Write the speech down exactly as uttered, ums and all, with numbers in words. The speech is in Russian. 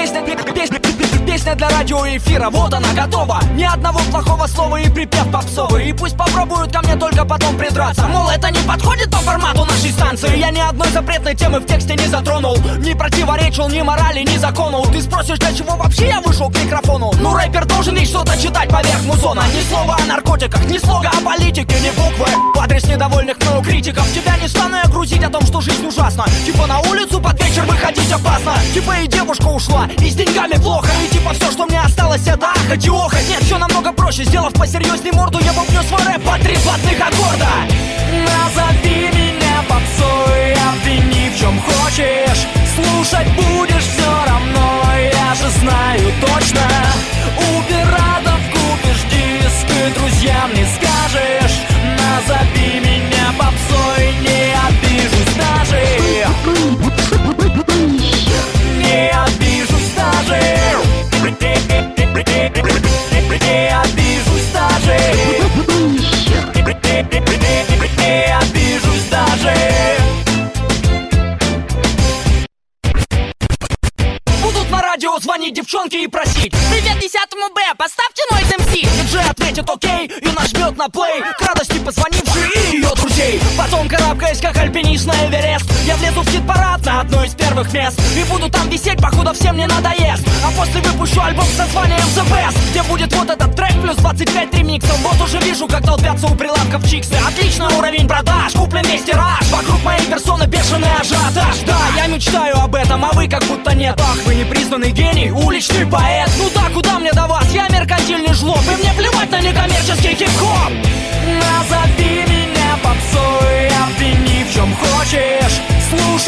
Песня, песня, песня для радиоэфира, вот она готова. Ни одного плохого слова и припев попсовый. И пусть попробуют ко мне только потом придраться. Мол, это не подходит по формату нашей станции. Я ни одной запретной темы в тексте не затронул. Не противоречил ни морали, ни закону. Ты спросишь, для чего вообще я вышел к микрофону? Ну, рэпер должен ведь что-то читать поверх музона. Ни слова о наркотиках, ни слога о политике, ни буквы в адрес недовольных мною критиков. Тебя не стану я грузить о том, что жизнь ужасна. Типа на улицу под вечер выходить опасно. Типа и девушка ушла, и с деньгами плохо. И типа все, что мне осталось, это ахать и охать. Нет, все намного проще, сделав посерьезней морду, я бубню свой рэп по три платных аккорда. Назови меня попсой, обвини в чем хочешь. Слушать будешь все равно, я же знаю точно. У пиратов купишь диск и друзьям не скажешь. Назови меня попсой, не обижусь даже. Не обижусь даже. Не обижусь даже. Не обижусь даже. Будут на радио звонить девчонки и просить: привет десятому Б, поставьте Noise эм си. Диджей ответит окей и нажмет на плей, к радости позвонившей и ее друзей. Потом, карабкаясь как альпинист на Эверест, я влезу в хит-парад на одно из первых мест. И буду там висеть, покуда всем не надоест. А после выпущу альбом с названием The Best, где будет вот этот трек плюс двадцать пять ремиксов. Вот уже вижу, как толпятся у прилавков чиксы. Отличный уровень продаж, куплен весь тираж. Вокруг моей персоны бешеный ажиотаж. Да, я мечтаю об этом, а вы как будто нет. Ах, вы непризнанный гений, уличный поэт. Ну да, куда мне до вас, я меркантильный жлоб. И мне плевать на некоммерческий хип-хоп. Назови меня попсой, обвини в чем хочешь. Слушай